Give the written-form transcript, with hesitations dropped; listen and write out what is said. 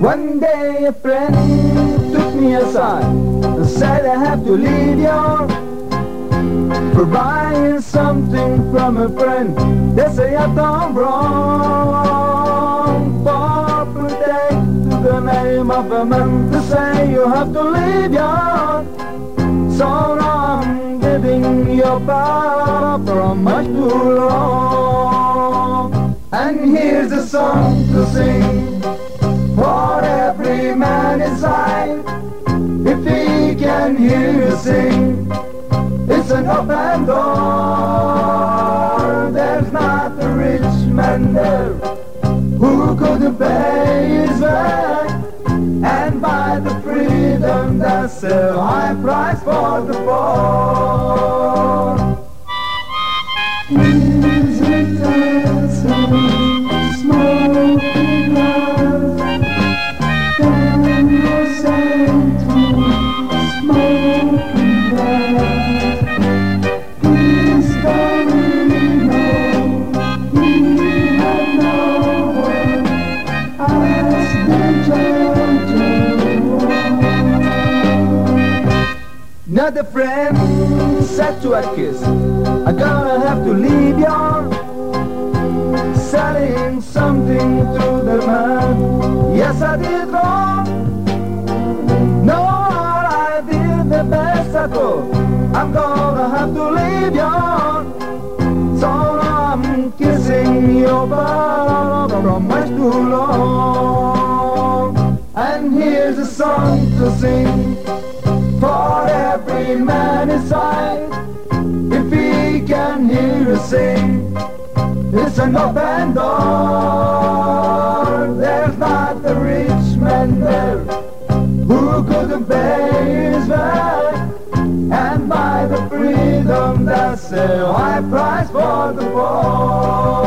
One day a friend took me aside and said I have to leave you for buying something from a friend. They say I've done wrong for protect the name of a man to say you have to leave you. So now I'm giving you back for much too long. And here's a song to sing for every man inside. If he can hear you sing, it's an open door. There's not a rich man there who couldn't pay his way and buy the freedom that's a high price for the poor. Music dancing, smoking love, then you sang to smoking breath. He's going home, he had no one, asked the judge. Another friend said to a kiss, I'm gonna have to leave you, selling something to the man. Yes, I did wrong. No, I did the best I could. I'm gonna have to leave you, so I'm kissing you for much too long. And here's a song to sing for every man inside. If he can hear you sing, it's an open door. There's not a rich man there who couldn't pay his way and buy the freedom that's a high price for the poor.